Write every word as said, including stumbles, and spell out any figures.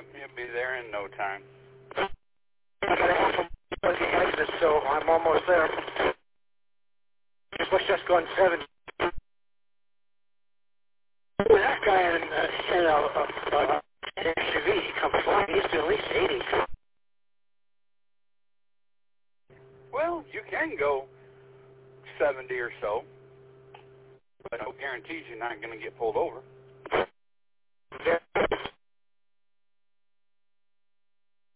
Yep, you'll be there in no time. I got a half a exit, so I'm almost there. Let's just go on seventy. That guy in, uh, in a, a, a, an S U V, he comes flying, he's to at least eighty. Well, you can go seventy or so, but no guarantees you're not going to get pulled over.